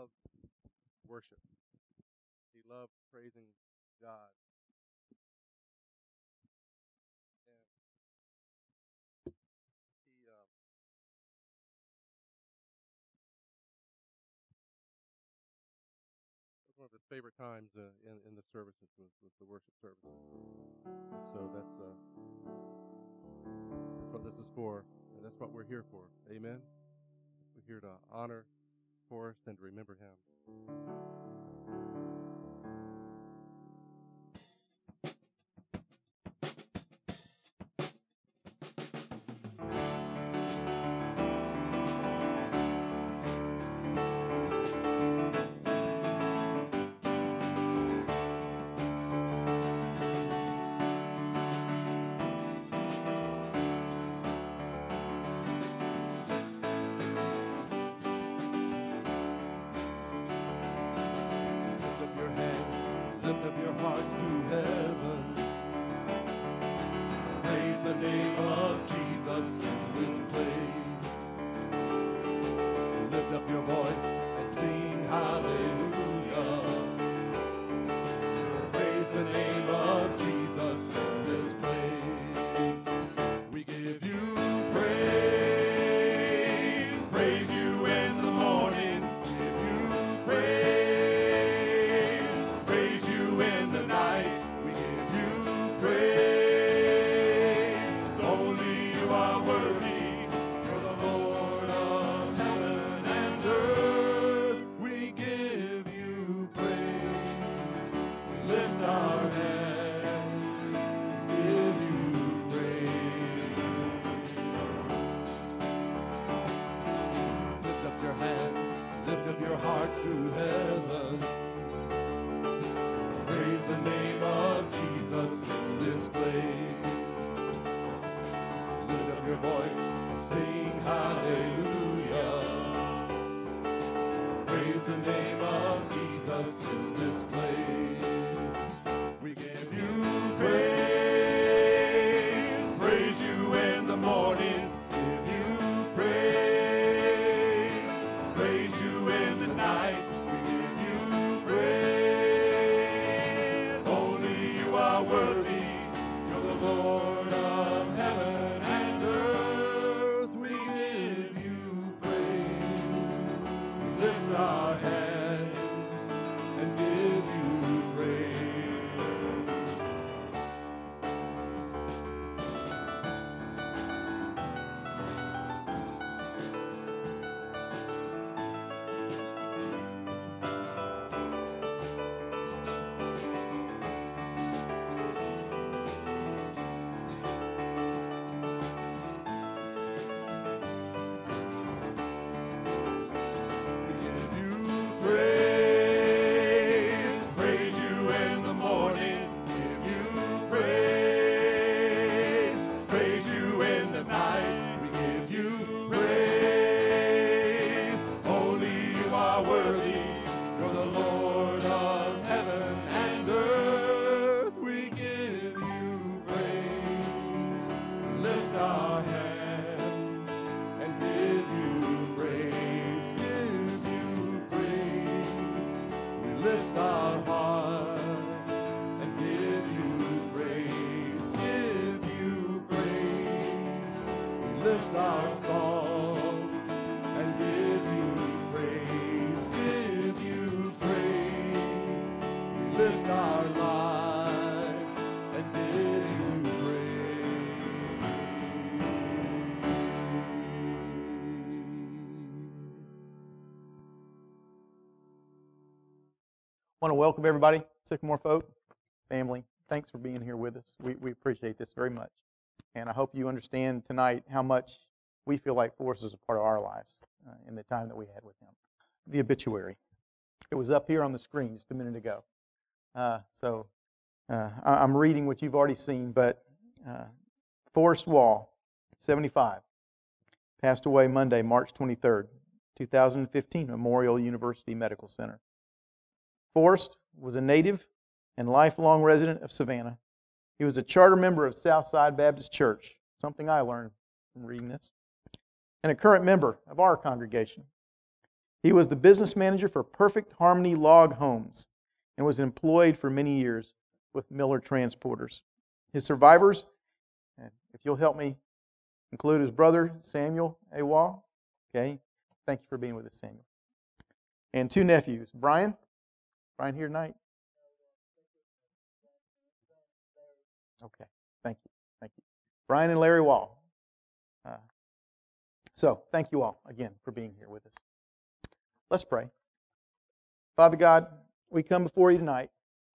loved worship. He loved praising God. And he one of his favorite times in the services was the worship services. And so that's what this is for, and that's what we're here for. Amen. We're here to honor Forrest and to remember him. Lift up your hearts to heaven. Praise the name of Jesus in this place. Lift up your voice and sing hallelujah. Praise the name of Jesus in this place. We give you praise, praise you in the morning, give you praise. Hearts to heaven. Praise the name of Jesus in this place. Lift up your voice and sing hallelujah. Praise the name of Jesus in this place. We give you praise, praise you in the morning. Give you praise, praise you in the night. We give you praise. Only you are worthy. You're the Lord of heaven and earth. We give you praise. We lift our hands and give you praise. I want to welcome everybody, Sycamore folk, family. Thanks for being here with us. We appreciate this very much. And I hope you understand tonight how much we feel like Forrest is a part of our lives in the time that we had with him. The obituary. It was up here on the screen just a minute ago. I'm reading what you've already seen, but Forrest Wall, 75, passed away Monday, March 23rd, 2015, Memorial University Medical Center. Forrest was a native and lifelong resident of Savannah. He was a charter member of Southside Baptist Church, something I learned from reading this, and a current member of our congregation. He was the business manager for Perfect Harmony Log Homes and was employed for many years with Miller Transporters. His survivors, and if you'll help me include his brother, Samuel Awa. Okay, thank you for being with us, Samuel. And 2 nephews, Brian. Brian here tonight? Okay, thank you. Thank you. Brian and Larry Wall. So, thank you all again for being here with us. Let's pray. Father God, we come before you tonight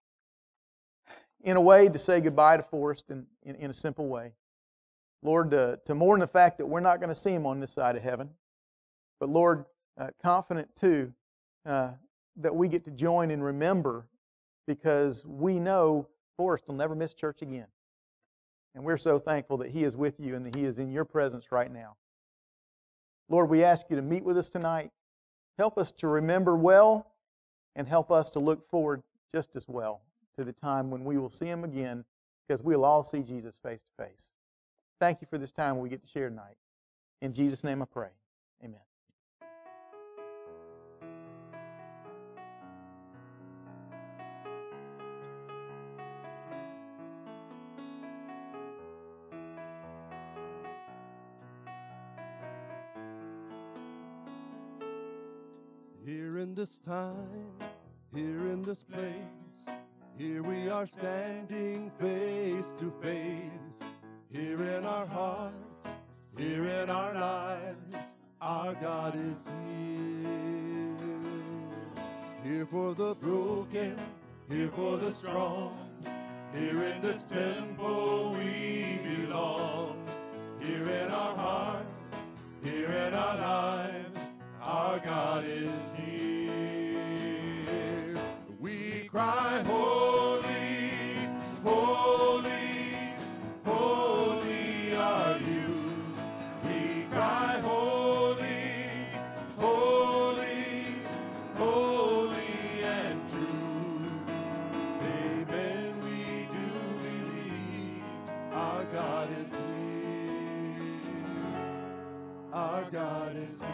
in a way to say goodbye to Forrest in a simple way. Lord, to mourn the fact that we're not going to see him on this side of heaven, but Lord, confident too that we get to join and remember, because we know Forrest will never miss church again. And we're so thankful that he is with you and that he is in your presence right now. Lord, we ask you to meet with us tonight. Help us to remember well and help us to look forward just as well to the time when we will see him again, because we'll all see Jesus face to face. Thank you for this time we get to share tonight. In Jesus' name I pray. Amen. Here in this time, here in this place, here we are standing face to face. Here in our hearts, here in our lives, our God is here. Here for the broken, here for the strong. Here in this temple we belong. Here in our hearts, here in our lives, our God is here. We cry, holy, holy, holy are you. We cry, holy, holy, holy and true. Amen, we do believe our God is here. Our God is here.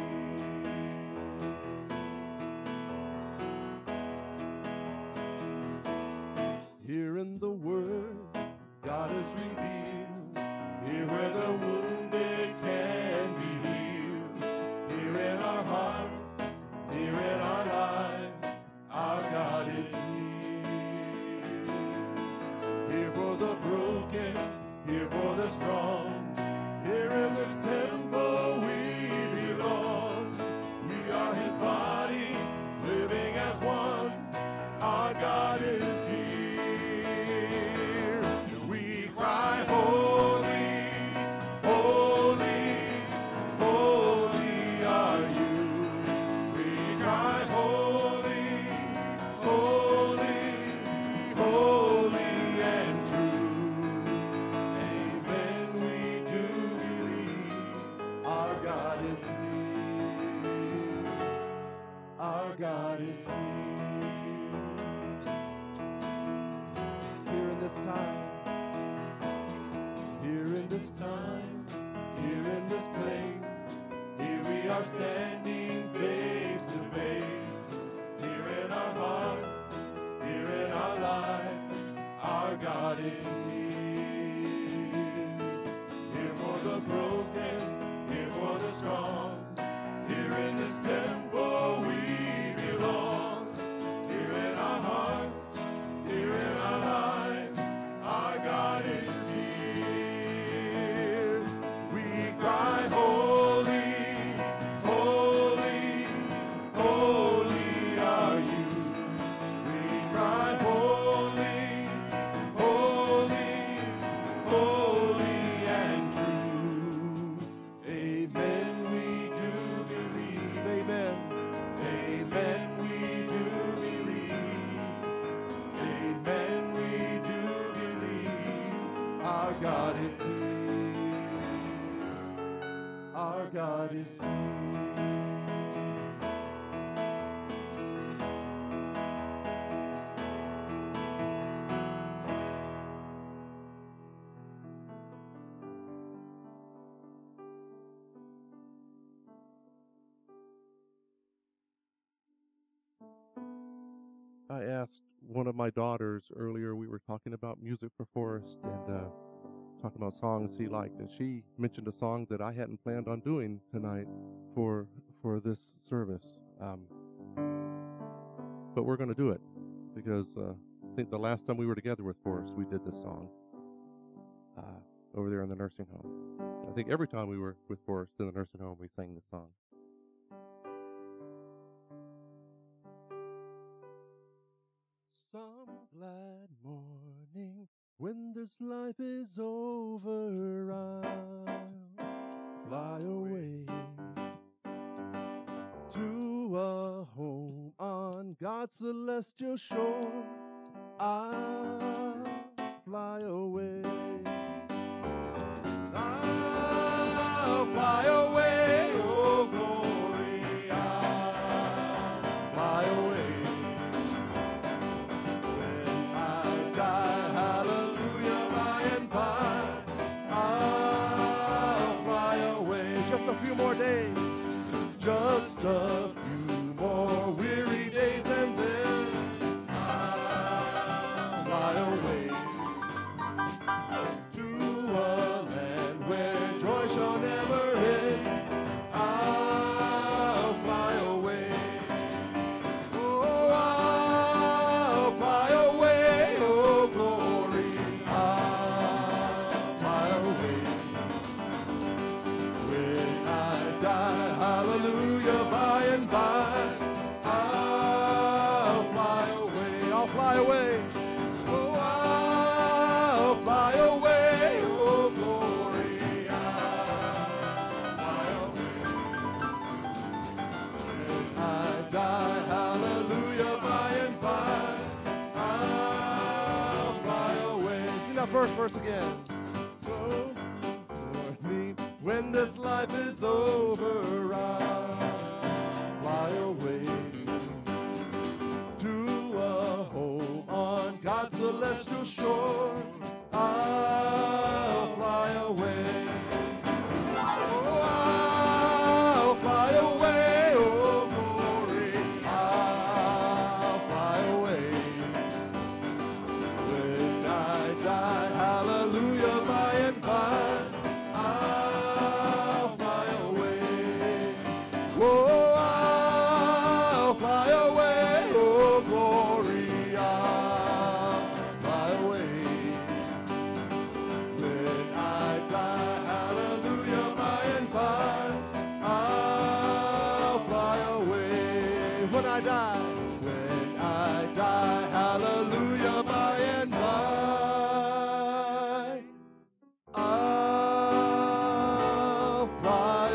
Here in the Word, God is revealed. Here where the wounded can be healed. Here in our hearts, here in our lives, our God is here. Here for the broken, here for the strong. Here in this temple we belong. We are his body, living as one. Our God is here. We cry, holy, holy, holy are you. We cry, holy, holy, holy and true. Amen, we do believe our God is here. Our God is here. Here in this time, here in this time, here in this place, here we are standing face to face. Here in our hearts, here in our lives, our God is here. Here for the broken, here for the strong. Here in this temple we belong. Here in our hearts, here in our lives, our God is here. We cry, holy, holy, holy are you. We cry, holy, holy, holy and true. Amen, we do believe. Amen. Amen, we do believe. Amen, we do believe. Our God is here. Our God is here. I asked one of my daughters earlier, we were talking about music for Forrest and talking about songs he liked, and she mentioned a song that I hadn't planned on doing tonight for this service. But we're going to do it because I think the last time we were together with Forrest, we did this song over there in the nursing home. I think every time we were with Forrest in the nursing home, we sang this song. Some glad morning when this life is over, I'll fly away to a home on God's celestial shore. I'll fly away. I'll fly away, oh glory, I'll fly away. When I die, hallelujah, by and by, I'll fly away. Just a few more days. Just a few more weary days and then I'll fly away to a land where joy shall never end. I'll fly away. Oh, I'll fly away, oh glory, I'll fly away. When I die, hallelujah, by and by, I'll fly away. I'll fly away. Oh, I'll fly away. Oh, glory, I'll fly away. When I die, hallelujah, by and by, I'll fly away. Sing that first verse again. Oh, for me, when this life is over, I'll fly away to a home on God's celestial shore. I'll fly away. Oh, I'll fly away, oh glory, I'll fly away. When I die, hallelujah, by and by, I'll fly away. Oh, I'll fly away, oh glory, I'll fly away. When I die, hallelujah, by and by, I'll fly away. When I die, hallelujah, by and by, I'll fly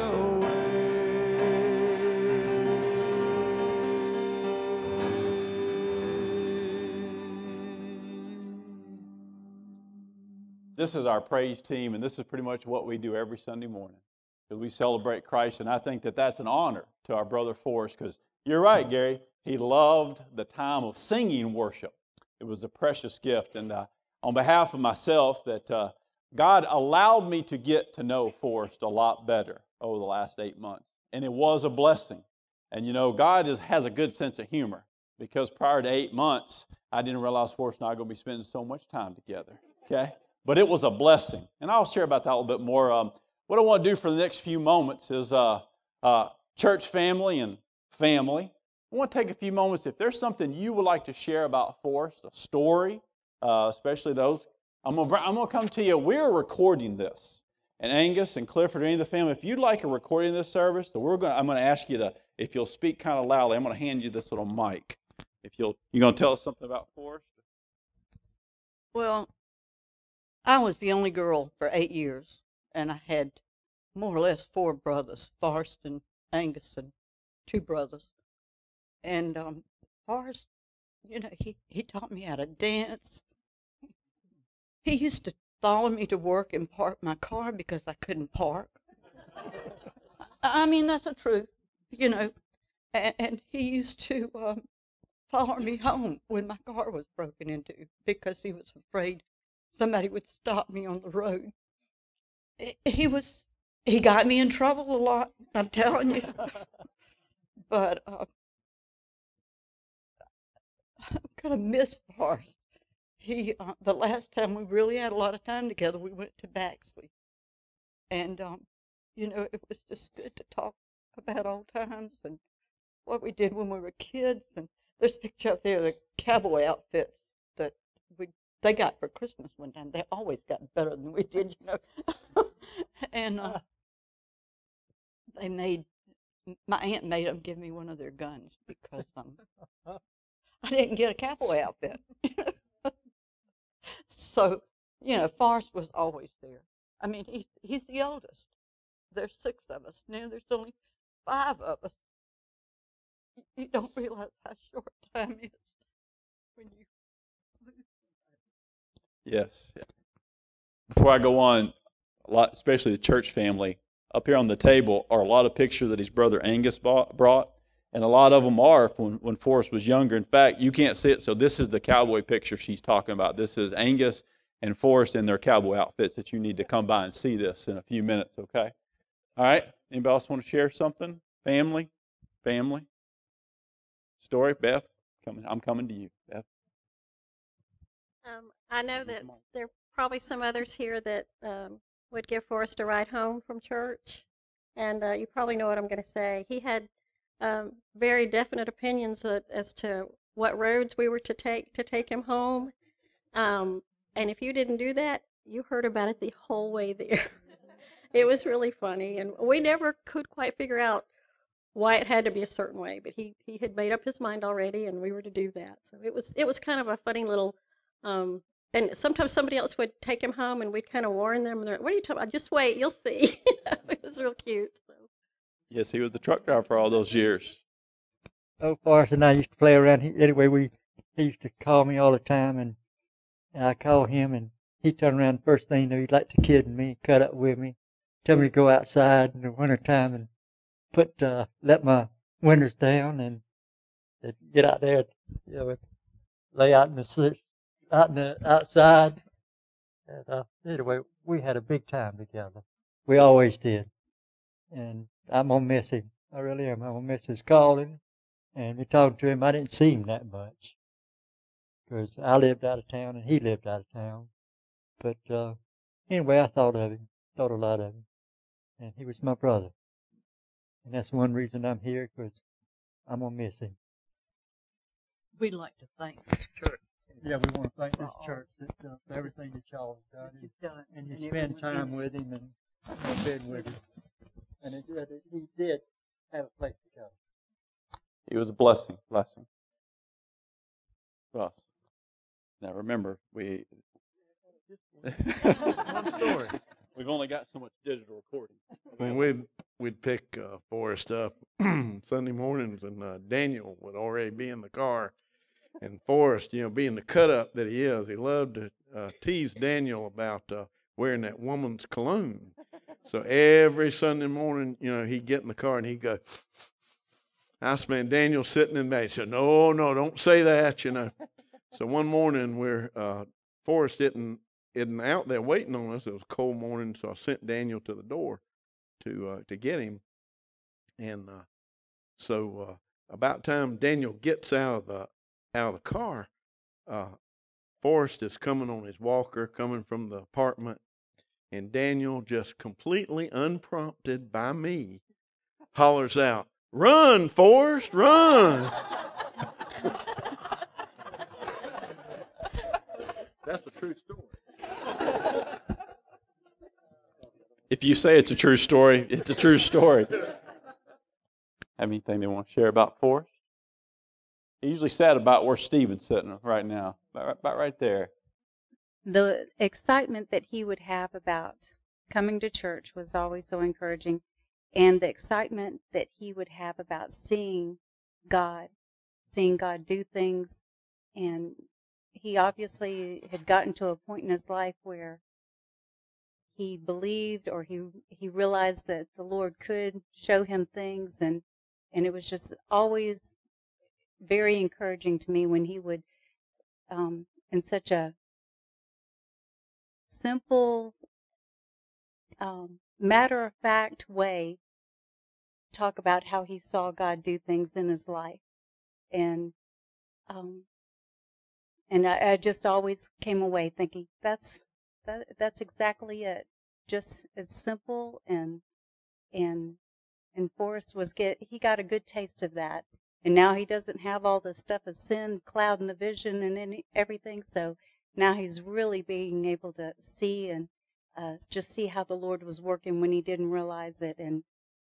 away. This is our praise team, and this is pretty much what we do every Sunday morning because we celebrate Christ, and I think that that's an honor to our brother Forrest because you're right, Gary. He loved the time of singing worship. It was a precious gift, and on behalf of myself, that God allowed me to get to know Forrest a lot better over the last 8 months, and it was a blessing. And you know, God has a good sense of humor because prior to 8 months, I didn't realize Forrest and I are going to be spending so much time together, okay? But it was a blessing, and I'll share about that a little bit more. What I want to do for the next few moments is church family and family. I want to take a few moments. If there's something you would like to share about Forrest, a story, especially those, I'm going to come to you. We're recording this. And Angus and Clifford, any of the family, if you'd like a recording of this service, I'm going to ask you to, if you'll speak kind of loudly, I'm going to hand you this little mic. If you're going to tell us something about Forrest? Well, I was the only girl for 8 years, and I had more or less 4 brothers, Forrest and Angus and 2 brothers. And Forrest, you know, he taught me how to dance. He used to follow me to work and park my car because I couldn't park. I mean, that's the truth, you know. And he used to follow me home when my car was broken into because he was afraid somebody would stop me on the road. He got me in trouble a lot, I'm telling you. But I'm gonna miss Forrest. He, the last time we really had a lot of time together, we went to Baxley, and it was just good to talk about old times and what we did when we were kids. And there's a picture up there of the cowboy outfits that they got for Christmas one time. They always got better than we did, And my aunt made them give me one of their guns because I didn't get a cowboy outfit. So, Forrest was always there. I mean, he's the oldest. There's 6 of us. Now there's only 5 of us. You don't realize how short time is when you lose somebody. Yes. Before I go on, a lot, especially the church family, up here on the table are a lot of pictures that his brother Angus brought, and a lot of them are when Forrest was younger. In fact, you can't see it, so this is the cowboy picture she's talking about. This is Angus and Forrest in their cowboy outfits that you need to come by and see this in a few minutes, okay? All right. Anybody else want to share something? Family? Story? Beth? I'm coming to you, Beth. I know that there are probably some others here that would give Forrest a ride home from church, and you probably know what I'm going to say. He had very definite opinions as to what roads we were to take him home, and if you didn't do that, you heard about it the whole way there. It was really funny, and we never could quite figure out why it had to be a certain way, but he had made up his mind already, and we were to do that. So it was kind of a funny little, and sometimes somebody else would take him home, and we'd kind of warn them, and they're like, "What are you talking about? Just wait, you'll see." It was real cute. So. Yes, he was the truck driver for all those years. Oh, Forrest and I used to play around. Anyway, he used to call me all the time, and I call him, and he'd turn around. First thing you know, he'd like to kid me, cut up with me, tell me to go outside in the wintertime and let my windows down and get out there, lay out in the outside. And anyway, we had a big time together. We always did, and I'm gonna miss him. I really am. I'm gonna miss his calling and me talking to him. I didn't see him that much because I lived out of town and he lived out of town. But anyway, I thought of him, thought a lot of him, and he was my brother. And that's one reason I'm here, because I'm going to miss him. We'd like to thank this church. Yeah, we want to thank this church for everything that y'all have done. And you spend time with him and been with him. And he did have a place to go. He was a blessing. Well, now remember, One story. we've only got so much digital recording. When we'd pick Forrest up Sunday mornings, and Daniel would already be in the car. And Forrest, being the cut up that he is, he loved to tease Daniel about wearing that woman's cologne. So every Sunday morning, he'd get in the car and he'd go, Houseman Daniel sitting in the back. He said, no, don't say that, So one morning Forrest isn't out there waiting on us. It was a cold morning, so I sent Daniel to the door to get him. And so about time Daniel gets out of the car, Forrest is coming on his walker, coming from the apartment, and Daniel, just completely unprompted by me, hollers out, "Run, Forrest, run!" That's a true story. If you say it's a true story, it's a true story. Have anything they want to share about Forrest? He's usually sad about where Stephen's sitting right now, about right there. The excitement that he would have about coming to church was always so encouraging, and the excitement that he would have about seeing God do things. And he obviously had gotten to a point in his life where he believed, or he realized that the Lord could show him things, and it was just always very encouraging to me when he would, in such a simple, matter-of-fact way, talk about how he saw God do things in his life. And And I just always came away thinking that's exactly it. Just as simple and Forrest he got a good taste of that. And now he doesn't have all the stuff of sin clouding the vision and everything. So now he's really being able to see and just see how the Lord was working when he didn't realize it. And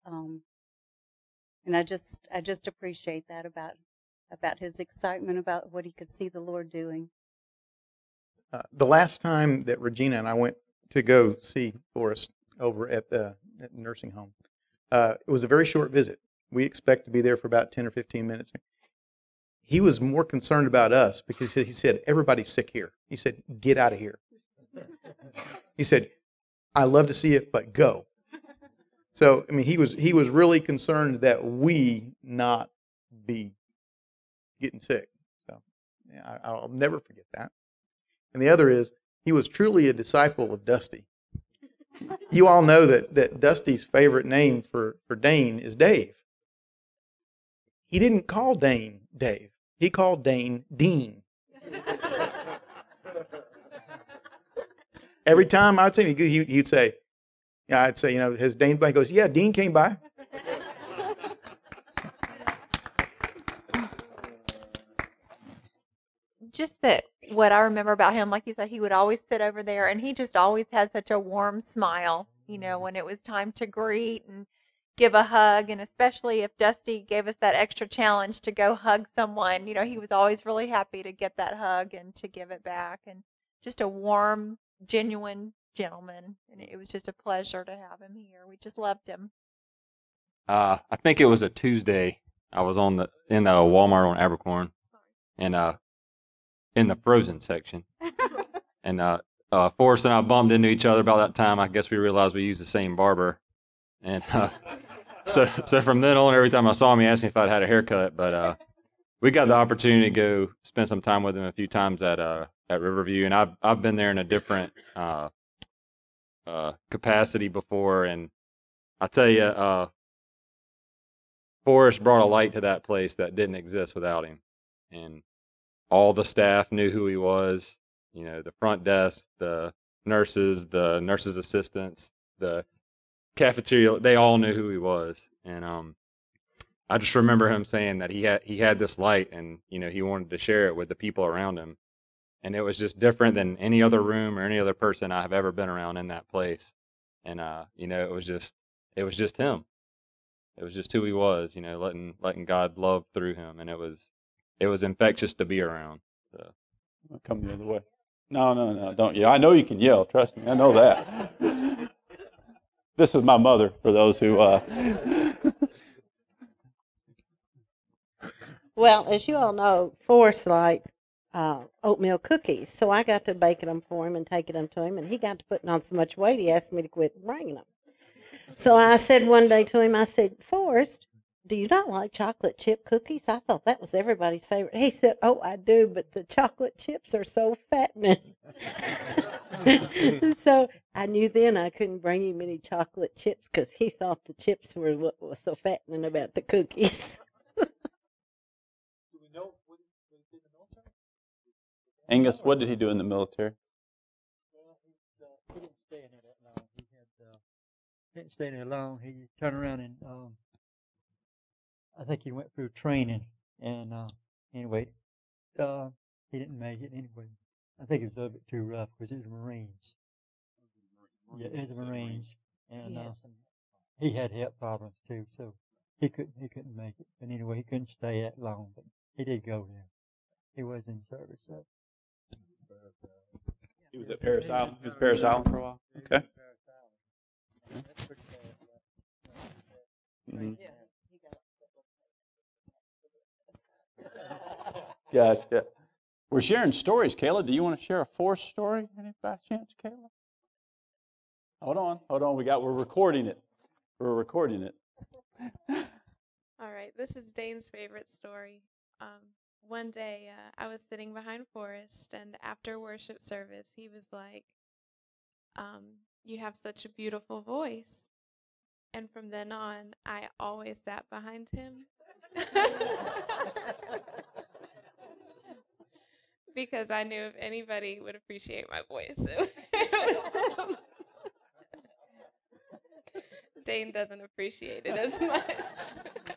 I just appreciate that about his excitement about what he could see the Lord doing. The last time that Regina and I went to go see Forrest over at the nursing home, it was a very short visit. We expect to be there for about 10 or 15 minutes. He was more concerned about us because he said, everybody's sick here. He said, get out of here. He said, I love to see it, but go. So, I mean, he was really concerned that we not be getting sick. So, yeah, I'll never forget that. And the other is, he was truly a disciple of Dusty. You all know that Dusty's favorite name for Dane is Dave. He didn't call Dane Dave. He called Dane Dean. Every time I'd say, he'd say, yeah, I'd say, has Dane by? He goes, yeah, Dean came by. Just that what I remember about him, like you said, he would always sit over there, and he just always had such a warm smile, when it was time to greet and give a hug, and especially if Dusty gave us that extra challenge to go hug someone, he was always really happy to get that hug and to give it back, and just a warm, genuine gentleman, and it was just a pleasure to have him here. We just loved him. I think it was a Tuesday. I was in the Walmart on Abercorn, and in the frozen section, and Forrest and I bumped into each other about that time. I guess we realized we used the same barber, and so from then on, every time I saw him, he asked me if I'd had a haircut. But we got the opportunity to go spend some time with him a few times at Riverview, and I've been there in a different capacity before, and I tell you, Forrest brought a light to that place that didn't exist without him, and all the staff knew who he was. The front desk, the nurses assistants, the cafeteria, they all knew who he was. And I just remember him saying that he had this light, and he wanted to share it with the people around him. And it was just different than any other room or any other person I have ever been around in that place. And it was just him. It was just who he was, letting God love through him, and it was infectious to be around. So I'll come the other way. No, don't yell. I know you can yell. Trust me, I know that. This is my mother, for those who... Well, as you all know, Forrest liked oatmeal cookies, so I got to baking them for him and taking them to him, and he got to putting on so much weight, he asked me to quit bringing them. So I said one day to him, I said, Forrest, do you not like chocolate chip cookies? I thought that was everybody's favorite. He said, oh, I do, but the chocolate chips are so fattening. So I knew then I couldn't bring him any chocolate chips because he thought the chips were what was so fattening about the cookies. Angus, what did he do in the military? Well, he didn't stay in there that long. He didn't stay there long. He turned around and I think he went through training, and anyway, he didn't make it anyway. I think it was a little bit too rough because it was Marines. Yeah, it was Marines, and he had health problems too, so he couldn't make it. But anyway, he couldn't stay that long, but he did go there. He was in service. So. He was at Parris Island. He was at Parris Island for a while. Okay. That's pretty bad. Mm-hmm. Gotcha. We're sharing stories, Kayla. Do you want to share a Forrest story? Any by chance, Kayla? Hold on. We're recording it. All right. This is Dane's favorite story. One day, I was sitting behind Forrest, and after worship service, he was like, you have such a beautiful voice. And from then on, I always sat behind him. because I knew if anybody would appreciate my voice, it was him. Dane doesn't appreciate it as much.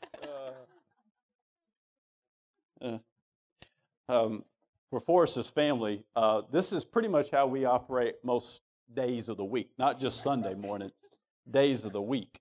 For Forrest's family, this is pretty much how we operate most days of the week, not just Sunday morning, days of the week.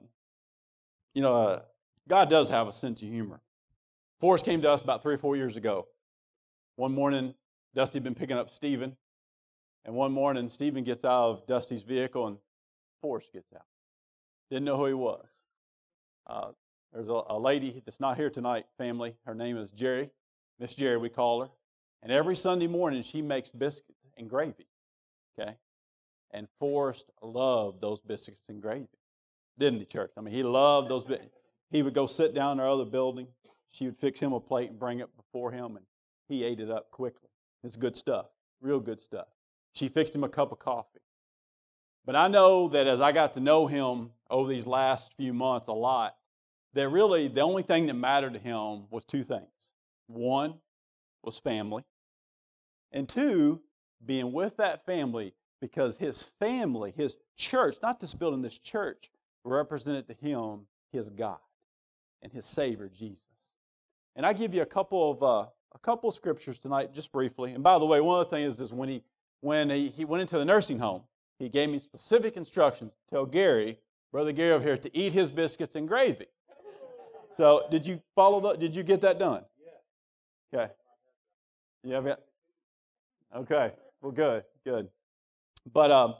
God does have a sense of humor. Forrest came to us about 3 or 4 years ago. One morning, Dusty had been picking up Stephen, and one morning, Stephen gets out of Dusty's vehicle, and Forrest gets out. Didn't know who he was. There's a lady that's not here tonight, family. Her name is Jerry. Miss Jerry, we call her. And every Sunday morning, she makes biscuits and gravy, okay? And Forrest loved those biscuits and gravy, didn't he, church? I mean, he loved those biscuits. He would go sit down in our other building. She would fix him a plate and bring it before him, and he ate it up quickly. It's good stuff, real good stuff. She fixed him a cup of coffee. But I know that as I got to know him over these last few months a lot, that really the only thing that mattered to him was 2 things. One was family, and 2, being with that family because his family, his church, not this building, this church, represented to him his God and his Savior, Jesus. And I give you a couple of scriptures tonight, just briefly. And by the way, one of the things is when he went into the nursing home, he gave me specific instructions to tell Gary, Brother Gary over here, to eat his biscuits and gravy. So did you did you get that done? Yeah. Okay. You have it? Okay. Well, good. But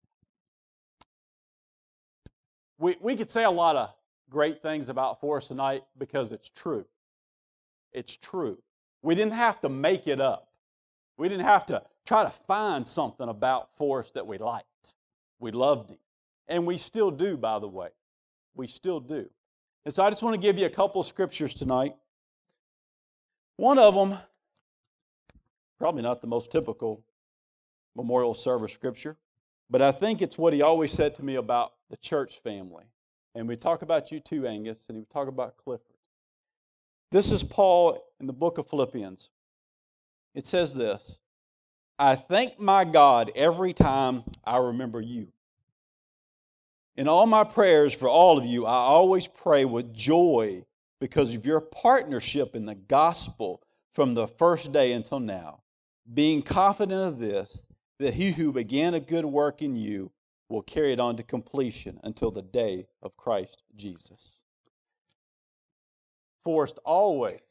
we could say a lot of great things about Forrest tonight because it's true. It's true. We didn't have to make it up. We didn't have to try to find something about Forrest that we liked. We loved him. And we still do, by the way. We still do. And so I just want to give you a couple of scriptures tonight. One of them, probably not the most typical memorial service scripture, but I think it's what he always said to me about the church family. And we talk about you too, Angus, and we talk about Clifford. This is Paul in the book of Philippians. It says this: I thank my God every time I remember you. In all my prayers for all of you, I always pray with joy because of your partnership in the gospel from the first day until now, being confident of this, that he who began a good work in you will carry it on to completion until the day of Christ Jesus. Forrest always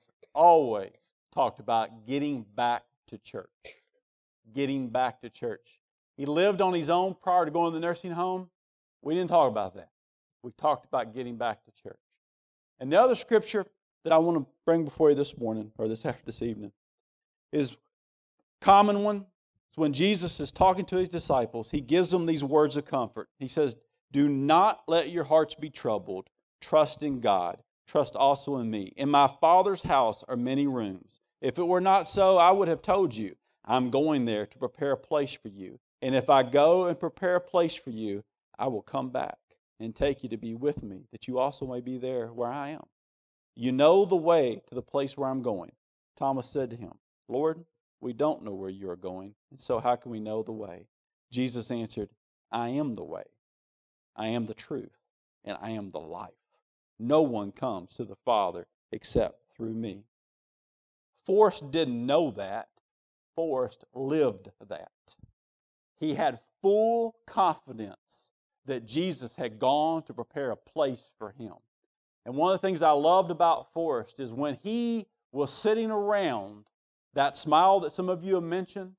talked about getting back to church. Getting back to church. He lived on his own prior to going to the nursing home. We didn't talk about that. We talked about getting back to church. And the other scripture that I want to bring before you this morning, or this evening, is a common one. It's when Jesus is talking to his disciples. He gives them these words of comfort. He says, do not let your hearts be troubled. Trust in God. Trust also in me. In my Father's house are many rooms. If it were not so, I would have told you. I'm going there to prepare a place for you. And if I go and prepare a place for you, I will come back and take you to be with me, that you also may be there where I am. You know the way to the place where I'm going. Thomas said to him, Lord, we don't know where you are going, and so how can we know the way? Jesus answered, I am the way, I am the truth, and I am the life. No one comes to the Father except through me. Forrest didn't know that. Forrest lived that. He had full confidence that Jesus had gone to prepare a place for him. And one of the things I loved about Forrest is when he was sitting around, that smile that some of you have mentioned,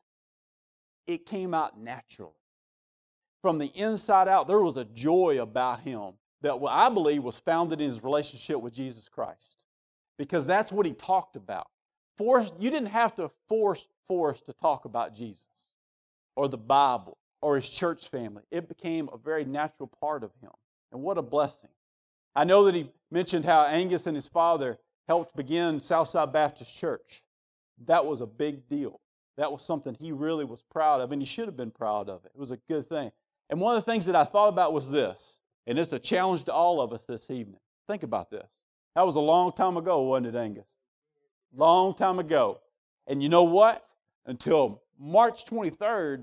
it came out naturally. From the inside out, there was a joy about him that I believe was founded in his relationship with Jesus Christ. Because that's what he talked about. Forrest, you didn't have to force Forrest to talk about Jesus or the Bible or his church family. It became a very natural part of him. And what a blessing. I know that he mentioned how Angus and his father helped begin Southside Baptist Church. That was a big deal. That was something he really was proud of, and he should have been proud of it. It was a good thing. And one of the things that I thought about was this, and it's a challenge to all of us this evening. Think about this. That was a long time ago, wasn't it, Angus? Long time ago. And you know what? until March 23rd,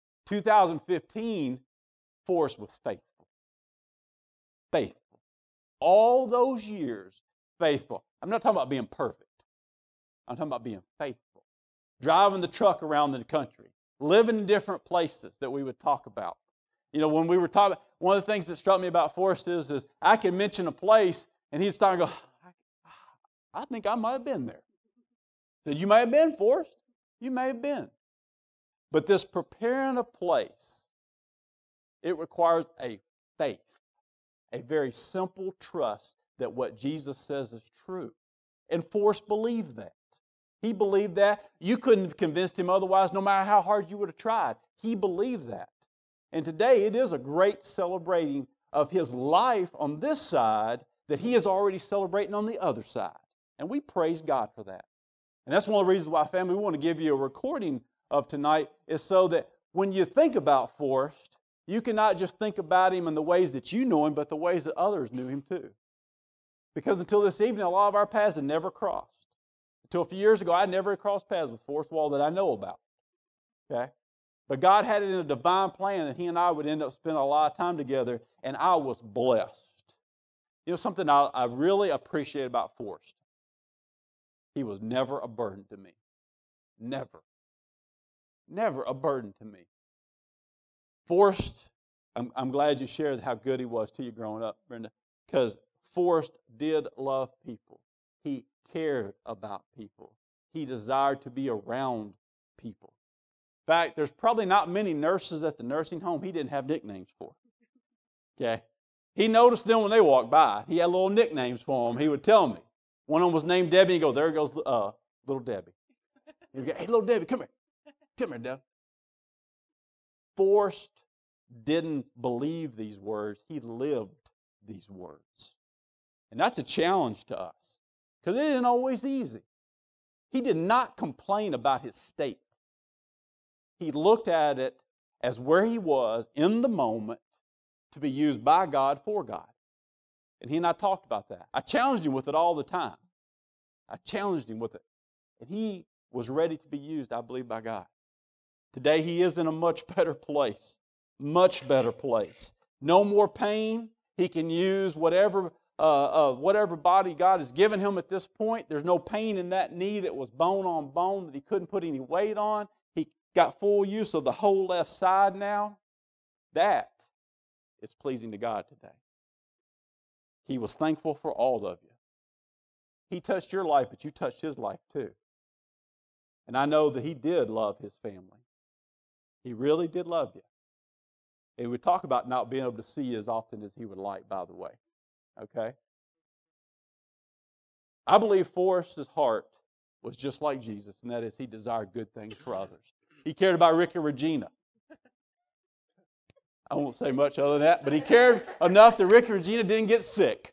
2015, Forrest was faithful. Faithful. All those years, faithful. I'm not talking about being perfect. I'm talking about being faithful. Driving the truck around the country. Living in different places that we would talk about. You know, when we were talking, one of the things that struck me about Forrest is I can mention a place and he'd start and go, I think I might have been there. I said, you may have been, Forrest. You may have been. But this preparing a place, it requires a faith, a very simple trust that what Jesus says is true. And Forrest believed that. He believed that. You couldn't have convinced him otherwise, no matter how hard you would have tried. He believed that. And today it is a great celebrating of his life on this side that he is already celebrating on the other side. And we praise God for that. And that's one of the reasons why, family, we want to give you a recording of tonight, is so that when you think about Forrest, you cannot just think about him in the ways that you know him, but the ways that others knew him too. Because until this evening, a lot of our paths had never crossed. Until a few years ago, I never crossed paths with Forrest Wall that I know about. Okay? But God had it in a divine plan that he and I would end up spending a lot of time together, and I was blessed. You know, something I really appreciate about Forrest. He was never a burden to me. Never. Never a burden to me. Forrest, I'm glad you shared how good he was to you growing up, Brenda, because Forrest did love people. He cared about people. He desired to be around people. In fact, there's probably not many nurses at the nursing home he didn't have nicknames for. Okay? He noticed them when they walked by. He had little nicknames for them. He would tell me. One of them was named Debbie. He'd go, there goes little Debbie. He'd go, hey, little Debbie, come here. Come here, Deb. Forrest didn't believe these words. He lived these words. And that's a challenge to us, because it isn't always easy. He did not complain about his state. He looked at it as where he was in the moment to be used by God for God. And he and I talked about that. I challenged him with it all the time. I challenged him with it. And he was ready to be used, I believe, by God. Today he is in a much better place. Much better place. No more pain. He can use whatever body God has given him at this point. There's no pain in that knee that was bone on bone that he couldn't put any weight on. He got full use of the whole left side now. That is pleasing to God today. He was thankful for all of you. He touched your life, but you touched his life too. And I know that he did love his family. He really did love you. And we talk about not being able to see you as often as he would like, by the way. Okay? I believe Forrest's heart was just like Jesus, and that is he desired good things for others. He cared about Rick and Regina. I won't say much other than that, but he cared enough that Rick and Regina didn't get sick.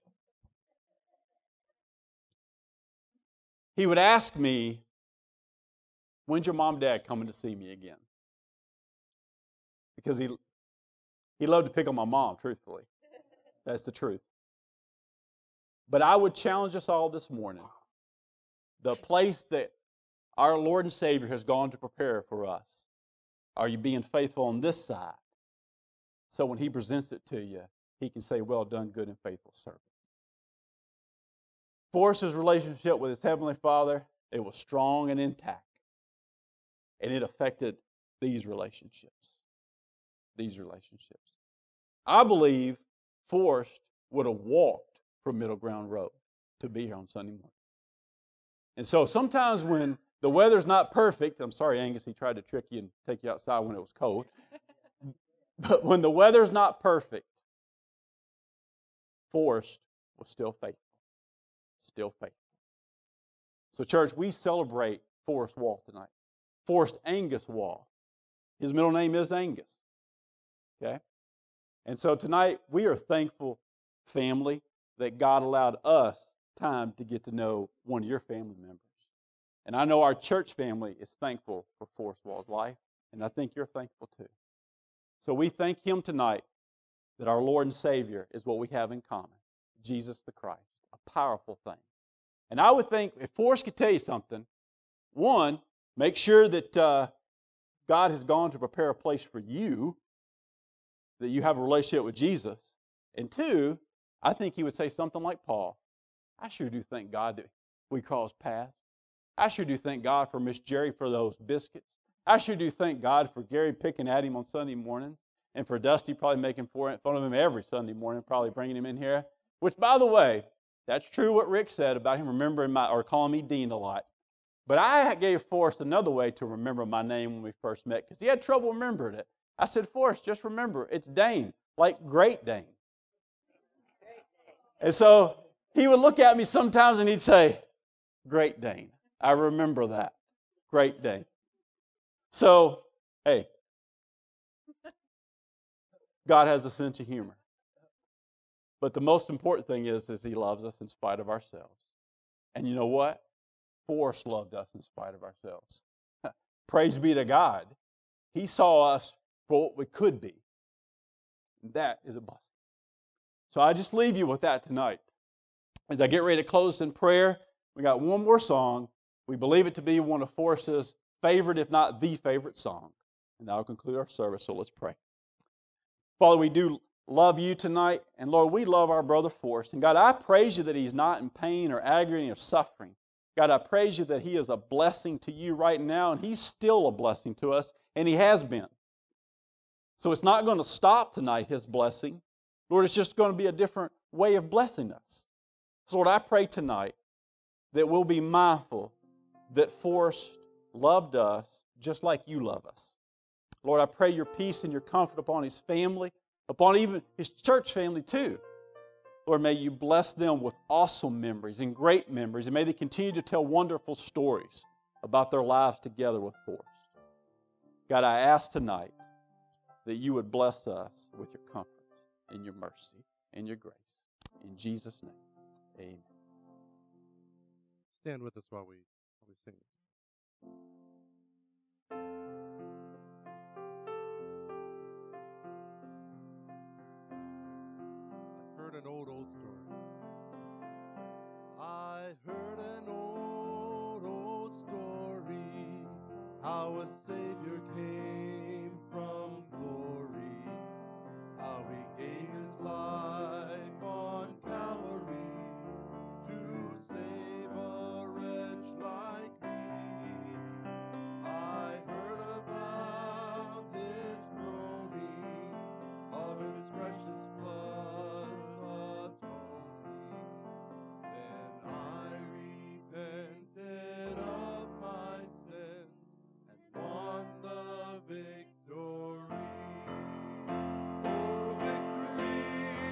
He would ask me, when's your mom and dad coming to see me again? Because he loved to pick on my mom, truthfully. That's the truth. But I would challenge us all this morning. The place that our Lord and Savior has gone to prepare for us, are you being faithful on this side? So when he presents it to you, he can say, well done, good and faithful servant. Forrest's relationship with his Heavenly Father, it was strong and intact. And it affected these relationships. These relationships. I believe Forrest would have walked from Middle Ground Road to be here on Sunday morning. And so sometimes when the weather's not perfect, I'm sorry, Angus, he tried to trick you and take you outside when it was cold. But when the weather's not perfect, Forrest was still faithful. Still faithful. So, church, we celebrate Forrest Wall tonight. Forrest Angus Wall. His middle name is Angus. Okay? And so tonight, we are thankful, family, that God allowed us time to get to know one of your family members. And I know our church family is thankful for Forrest Wall's life, and I think you're thankful too. So we thank him tonight that our Lord and Savior is what we have in common, Jesus the Christ, a powerful thing. And I would think, if Forrest could tell you something, one, Make sure that God has gone to prepare a place for you, that you have a relationship with Jesus. And two, I think he would say something like Paul. I sure do thank God that we crossed paths. I sure do thank God for Miss Jerry for those biscuits. I sure do thank God for Gary picking at him on Sunday mornings, and for Dusty probably making fun of him every Sunday morning, probably bringing him in here. Which, by the way, that's true what Rick said about him remembering or calling me Dean a lot. But I gave Forrest another way to remember my name when we first met, because he had trouble remembering it. I said, Forrest, just remember, it's Dane, like Great Dane. And so he would look at me sometimes and he'd say, Great Dane. I remember that. Great Dane. So, hey, God has a sense of humor. But the most important thing is he loves us in spite of ourselves. And you know what? Forrest loved us in spite of ourselves. Praise be to God. He saw us for what we could be. That is a blessing. So I just leave you with that tonight. As I get ready to close in prayer, we got one more song. We believe it to be one of Forrest's favorite, if not the favorite song. And that'll conclude our service, so let's pray. Father, we do love you tonight, and Lord, we love our brother Forrest. And God, I praise you that he's not in pain or agony or suffering. God, I praise you that he is a blessing to you right now, and he's still a blessing to us, and he has been. So it's not going to stop tonight, his blessing. Lord, it's just going to be a different way of blessing us. So Lord, I pray tonight that we'll be mindful that Forrest loved us just like you love us. Lord, I pray your peace and your comfort upon his family, upon even his church family too. Lord, may you bless them with awesome memories and great memories, and may they continue to tell wonderful stories about their lives together with Forrest. God, I ask tonight that you would bless us with your comfort and your mercy and your grace. In Jesus' name, amen. Stand with us while we sing. I heard an old story. I heard an old story, how a Savior came from glory, how he gave his life on Calvary to save a wretch like me. I heard about his groaning, of his precious blood atoning. Then I repented of my sins and won the victory. Oh, victory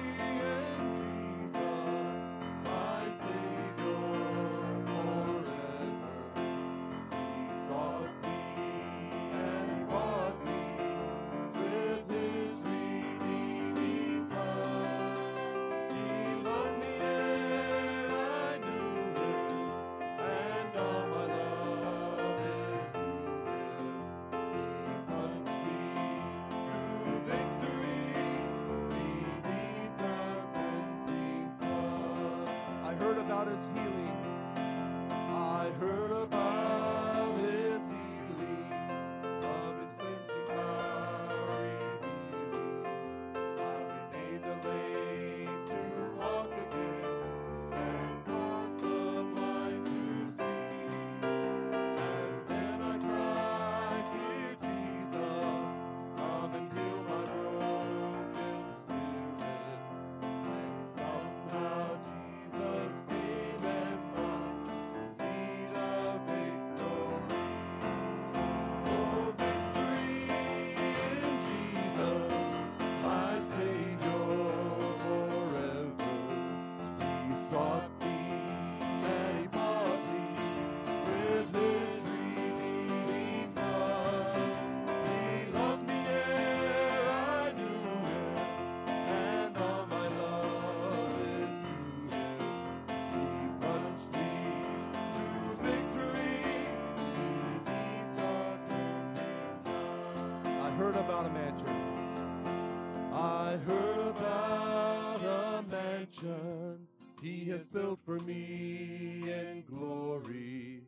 in Jesus, my Savior forever. He sought me and he bought me with his redeeming blood. He loved me ere I knew him, and all my love is to him. He punched me to victory beneath the cleansing flood. I heard about his healing. I heard about his healing, of his cleansing power revealing, how he made the lame to walk again, and caused the blind to see. And then I cried, dear Jesus, come and heal my broken spirit. And somehow Jesus came and brought me the victory. Oh, victory in Jesus, my Savior forever. He sought me and he bought me with his redeeming blood. He loved me ere I knew him, and all my love is to him. He punched me to victory beneath the cleansing blood. I heard about a mansion. I heard about a mansion he has built for me in glory,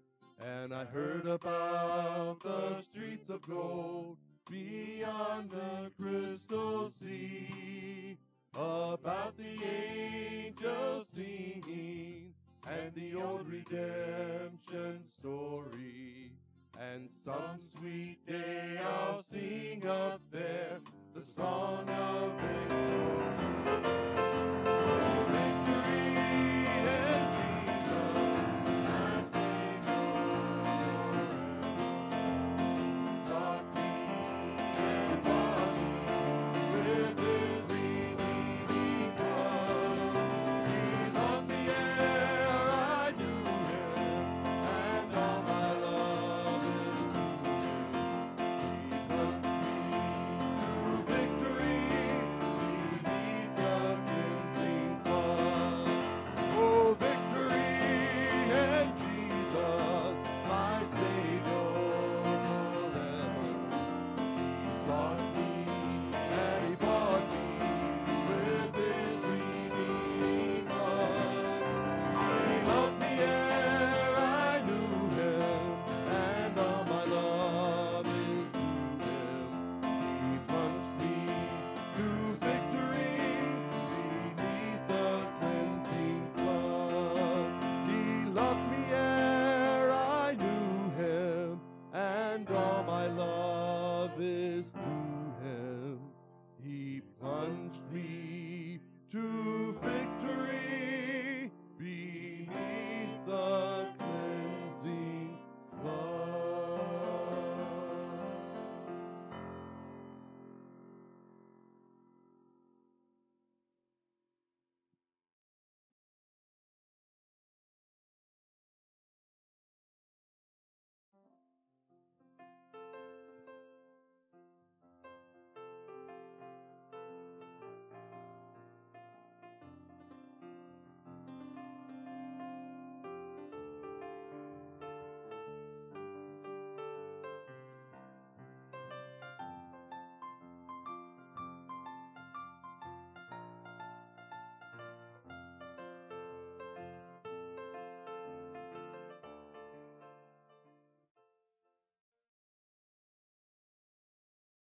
And I heard about the streets of gold beyond the crystal sea, about the angels singing and the old redemption